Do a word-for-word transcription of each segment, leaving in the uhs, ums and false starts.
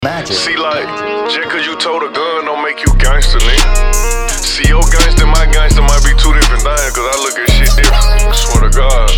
Magic. See, like, just cause you told a gun don't make you gangster, nigga. See, your gangster, my gangster might be two different things, cause I look at shit different. Swear to God.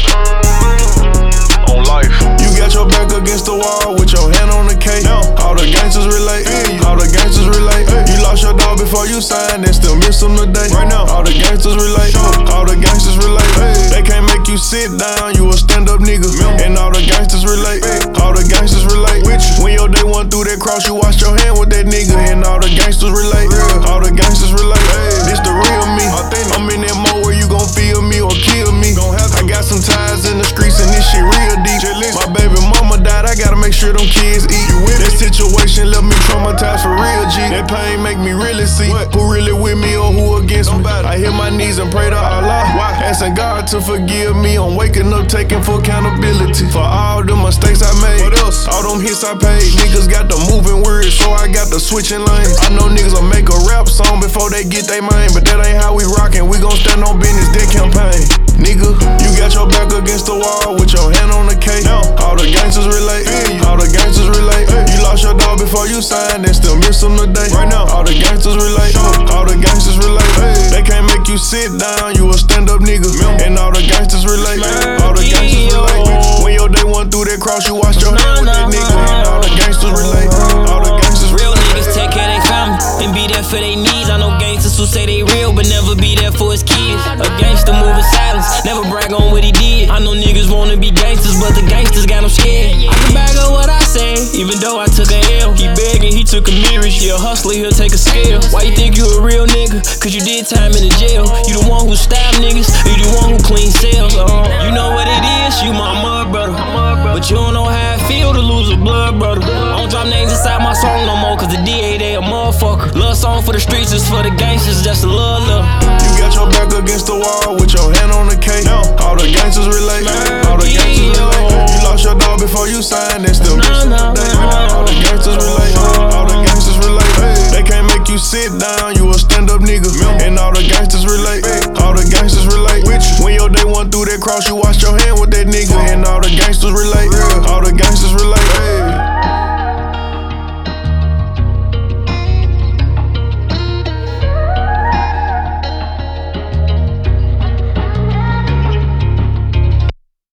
On life. You got your back against the wall with your hand on the cake. All the gangsters relate, all the gangsters relate. You lost your dog before you signed and still miss him today. Right now, all the gangsters relate, all the gangsters relate. They can't make you sit down, you a stand-up nigga. And all the gangsters relate, all the gangsters relate. When your day one through that cross, you wash your hand with that nigga. And all the gangsters relate, all the gangsters relate. This the real me. I'm in that mode where you gon' feel me or kill me. I got some ties in the streets and this shit real deep. My baby mama died, I gotta make sure them kids eat. That situation left me traumatized for real, G. That pain make me really see who really with me or who against me. I hit my knees and pray to Allah, asking God to forgive me. I'm waking up taking full accountability for all the mistakes I made. All them hits I paid. Niggas got the moving words, so I got the switching lanes. I know niggas will make a rap song before they get they mind, but that ain't how we rockin'. We gon' stand on business, that campaign. Nigga, you got your back against the wall with your hand on the cake. All the gangsters relate, all the gangsters relate. You lost your dog before you signed and still miss him today. Right now, all the gangsters relate, all the gangsters relate. They can't make you sit down, you a stand-up nigga. And all the gangsters relate, all the gangsters relate. When your day one through that cross, you wash your hand with that nigga. And all the gangsters relate, all the gangsters real niggas take care of their family and be there for their needs. I know gangsters who say they real but never be there for his kids. A gangster move in silence, never brag on what he did. I know niggas wanna be gangsters, but the gangsters got them scared. I can back up what I say, even though I took a L. He begging, he took a mirage. He a hustler, he'll take a scale. Why you think you a real nigga? Cause you did time in the jail. You the one who stabbed niggas, you the one who clean cells. uh, You know what it is, you my mud brother. But you don't know how it feel to lose a blood brother. I don't drop names inside my song no more, cause the D A they a motherfucker. Love song for the streets is for the gangsters, just a love love. You got your back against the wall with your hand on the cake. All the gangsters relate, all the gangsters relate. You lost your dog before you signed